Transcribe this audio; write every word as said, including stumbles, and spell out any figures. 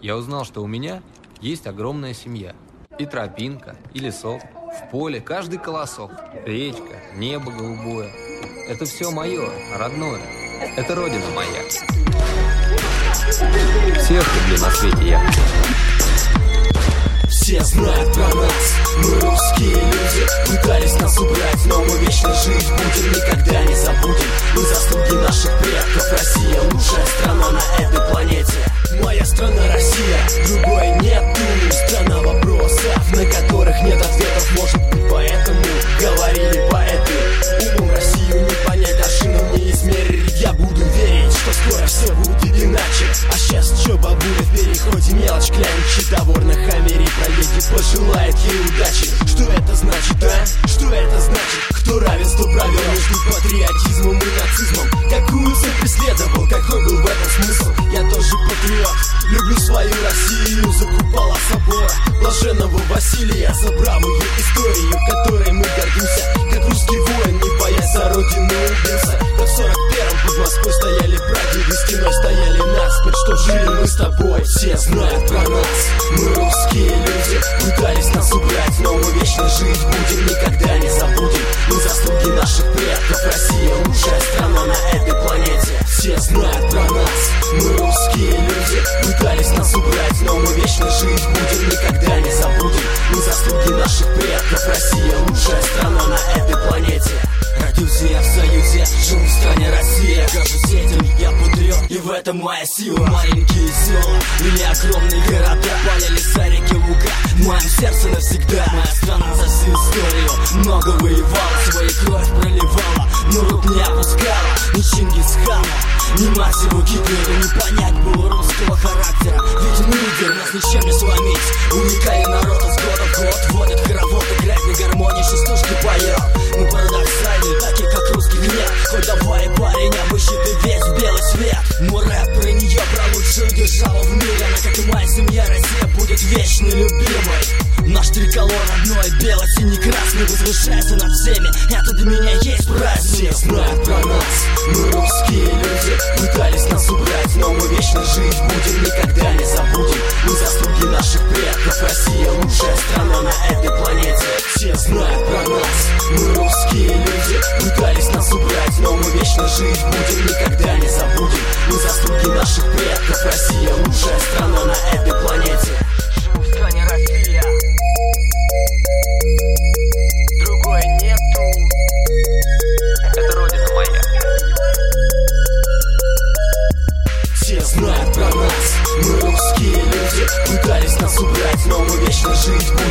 я узнал, что у меня есть огромная семья. И тропинка, и лесок, в поле каждый колосок, речка, небо голубое. Это все мое, родное. Это родина моя. Всех люблю на свете я. Все знают про нас, мы русские люди. Пытались нас убрать, но мы вечно жить будем. Никогда не забудем мы заслуги наших предков. Россия лучшая страна на этой планете. Моя страна Россия, другой нету. Страна вопросов, на которых нет ответов. Может быть, поэтому говорили поэты. Умом Россию не понять, аршином не измерить. Я буду верить, что скоро все будет иначе. А сейчас чё, бабуля, в переходе мелочь клянчит. Товар на хаммере проедет, пожелает ей удачи. Что это значит, а? Что это значит? Кто равенство правил между патриотизмом и нацизмом? Какую цель преследовал, какой был в этом смысл? Я тоже патриот, люблю свою Россию. За купола собора блаженного Василия, за бравую историю, которой мы гордимся. Как русский воин, не боясь за родину убился. Как в сорок первом под Москвой стояли прадеды, стеной стояли насмерть, что жили мы с тобой. Все знают про нас, мы русские люди. Пытались нас убрать, но мы вечно жить будем. Никогда не забудем мы заслуги наших предков. Россия лучшая страна на этой планете. Все знают про нас, мы русские люди. Пытались нас убрать, но мы вечно жить будем. Никогда не забудем мы заслуги наших предков. Россия лучшая страна на этой планете. Родился я в Союзе, жил в стране Россия. Горжусь этим, я патриот, и в этом моя сила. Маленькие села или огромные города, поля, леса, реки, луга в моем сердце навсегда. Моя страна за всю историю много воевала, своей кровь проливала, но рук не опускала. Ни Чингисхану, ни Мартину Гитлеру не понять было русского характера. Ведь мы лидер, нас ничем не сломить. Уникальный народ из года в год водит хоровод, играет на гармонии, шестушки поет. Мы парадоксальны, такие как русский нет. Хоть давай, парень, обыщи ты весь белый свет. Мой рэп про нее, про лучшую державу в мире. Она, как и моя семья, Россия будет вечно любимой. Наш триколор родной, бело-синий красный, возвышается над всеми. Это для меня есть праздник. Все знают про нас, мы русские люди. Пытались нас убрать, но мы вечно жить будем. Никогда не забудем мы заслуги наших предков. Россия лучшая страна на этой планете. Все знают про нас, мы русские люди. Пытались нас убрать, но мы вечно жить будем. Никогда не забудем мы заслуги наших предков. Россия лучшая страна на этой планете. Живу в стране Россия, другой нету. Это родина моя. Все знают про нас, мы русские люди. Пытались нас убрать, но мы вечно жить будем.